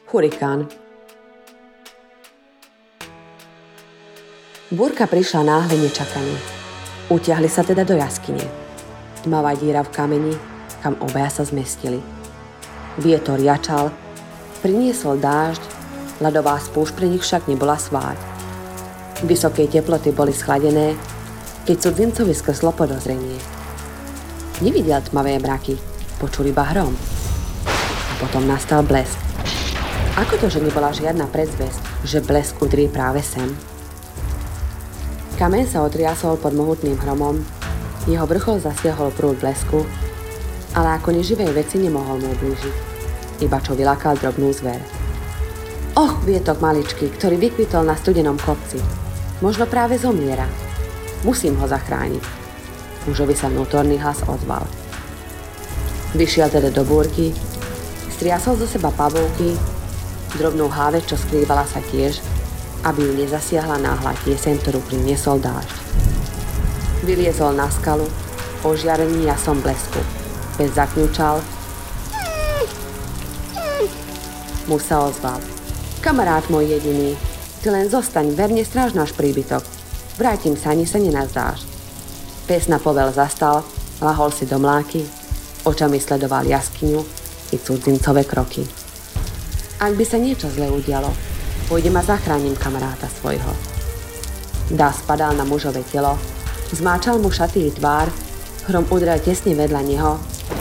Hurikán. Búrka prišla náhle nečakane. Utiahli sa teda do jaskyne. Tmavá díra v kameni, kam obaja sa zmestili. Vietor jačal, priniesol dážď, ľadová spúšť pre nich však nebola sváť. Vysoké teploty boli schladené, keď cudzincovi skrslo podozrenie. Nevidel tmavé mraky, počul iba hrom. A potom nastal blesk. Ako to, že nebola žiadna predzvesť, že blesk udrí práve sem? Kameň sa otriasol pod mohutným hromom, jeho vrchol zasiahol prúd blesku, ale ako neživej veci nemohol mu ublížiť, iba čo vylákal drobnú zver. Och, vietok maličký, ktorý vykvitol na studenom kopci. Možno práve zomiera. Musím ho zachrániť. Mužovi sa vnútorný hlas ozval. Vyšiel teda do búrky, striasol zo seba pavúky, drobnú háveť, čo skrývala sa tiež, aby ju nezasiahla náhla tieseň, ktorú priniesol dážď. Vyliezol na skalu, ožiarený jasom blesku. Pes zakňučal. Muž sa ozval. Kamarát môj jediný, ty len zostaň, verne stráž náš príbytok. Vrátim sa, ani sa nenazdáš. Pes na povel zastal, lahol si do mláky, očami sledoval jaskyňu i cudzincové kroky. Ak by sa niečo zlé udialo, pôjdem a zachránim kamaráta svojho. Dáv spadal na mužové telo, zmáčal mu šatý tvár, hrom udrel tesne vedľa neho,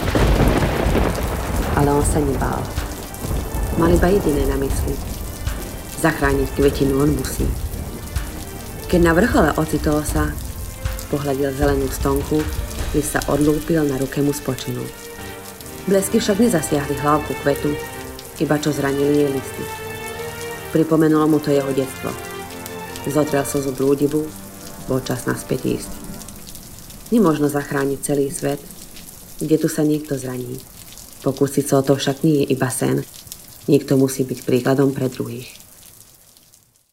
ale on sa nebál. Mal iba jediné na mysli. Zachrániť kvetinu on musí. Keď na vrchole ocitol sa, pohľadil zelenú stonku, list sa odlúpil, na ruke mu spočinul. Blesky však nezasiahli hlavku kvetu, iba čo zranili jej listy. Pripomenulo mu to jeho detstvo. Zotrel slzu blúdivu, bol čas naspäť ísť. Nemožno zachrániť celý svet, kde tu sa niekto zraní. Pokúsiť sa o to však nie je iba sen. Niekto musí byť príkladom pre druhých.